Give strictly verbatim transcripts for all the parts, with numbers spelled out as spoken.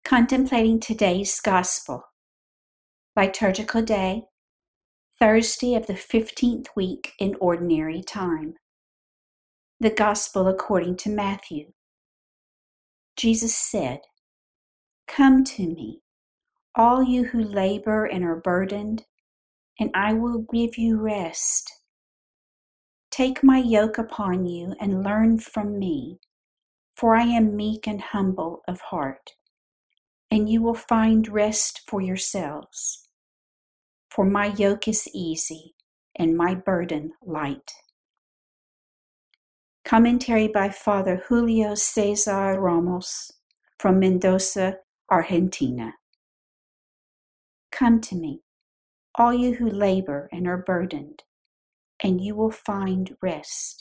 Contemplating today's Gospel. Liturgical Day, Thursday of the fifteenth week in Ordinary Time. The Gospel according to Matthew. Jesus said, "Come to me, all you who labor and are burdened, and I will give you rest. Take my yoke upon you and learn from me, for I am meek and humble of heart, and you will find rest for yourselves. For my yoke is easy and my burden light." Commentary by Father Julio Cesar Ramos from Mendoza, Argentina. Come to me, all you who labor and are burdened, and you will find rest.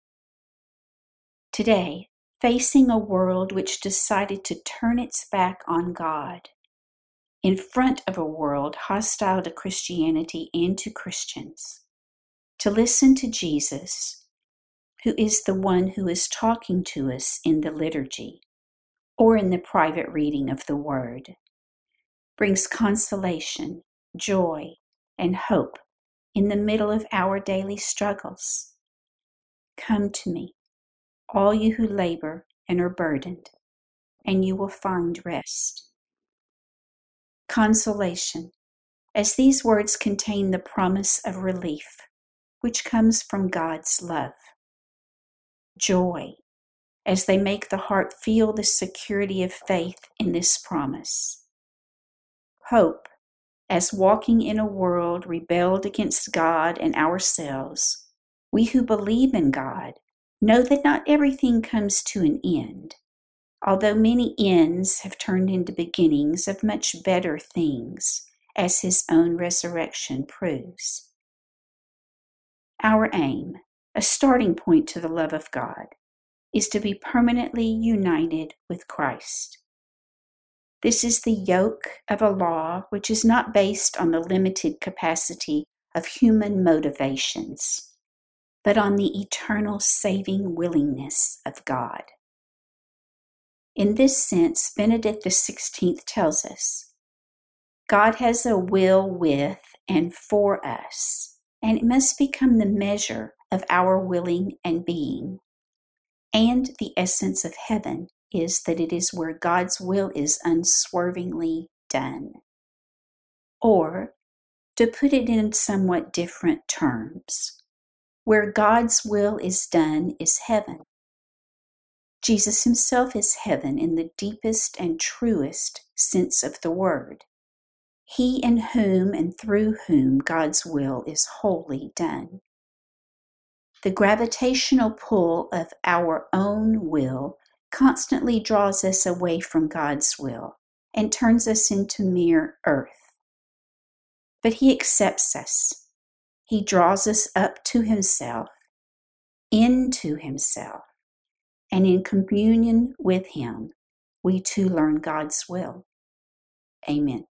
Today, facing a world which decided to turn its back on God, in front of a world hostile to Christianity and to Christians, to listen to Jesus, who is the one who is talking to us in the liturgy or in the private reading of the Word, brings consolation, joy, and hope in the middle of our daily struggles. Come to me, all you who labor and are burdened, and you will find rest. Consolation, as these words contain the promise of relief, which comes from God's love. Joy, as they make the heart feel the security of faith in this promise. Hope, as walking in a world rebelled against God and ourselves, we who believe in God know that not everything comes to an end, although many ends have turned into beginnings of much better things, as his own resurrection proves. Our aim, a starting point to the love of God, is to be permanently united with Christ. This is the yoke of a law which is not based on the limited capacity of human motivations, but on the eternal saving willingness of God. In this sense, Benedict the sixteenth tells us, God has a will with and for us, and it must become the measure of our willing and being. And the essence of heaven is that it is where God's will is unswervingly done. Or, to put it in somewhat different terms, where God's will is done is heaven. Jesus himself is heaven in the deepest and truest sense of the word. He in whom and through whom God's will is wholly done. The gravitational pull of our own will constantly draws us away from God's will and turns us into mere earth. But he accepts us. He draws us up to himself, into himself, and in communion with him, we too learn God's will. Amen.